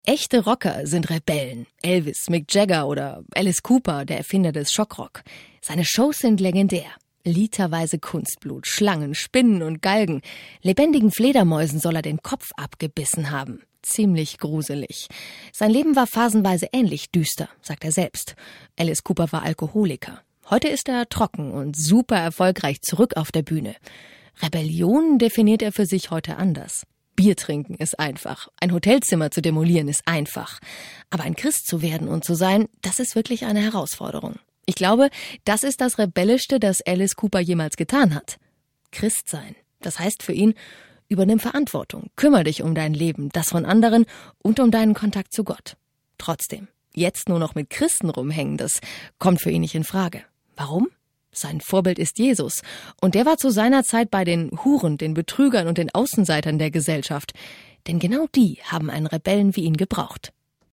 Echte Rocker sind Rebellen. Elvis, Mick Jagger oder Alice Cooper, der Erfinder des Schockrock. Seine Shows sind legendär. Literweise Kunstblut, Schlangen, Spinnen und Galgen. Lebendigen Fledermäusen soll er den Kopf abgebissen haben. Ziemlich gruselig. Sein Leben war phasenweise ähnlich düster, sagt er selbst. Alice Cooper war Alkoholiker. Heute ist er trocken und super erfolgreich zurück auf der Bühne. Rebellion definiert er für sich heute anders. Bier trinken ist einfach. Ein Hotelzimmer zu demolieren ist einfach. Aber ein Christ zu werden und zu sein, das ist wirklich eine Herausforderung. Ich glaube, das ist das Rebellischste, das Alice Cooper jemals getan hat. Christ sein. Das heißt für ihn, übernimm Verantwortung, kümmere dich um dein Leben, das von anderen und um deinen Kontakt zu Gott. Trotzdem, jetzt nur noch mit Christen rumhängen, das kommt für ihn nicht in Frage. Warum? Sein Vorbild ist Jesus. Und der war zu seiner Zeit bei den Huren, den Betrügern und den Außenseitern der Gesellschaft. Denn genau die haben einen Rebellen wie ihn gebraucht.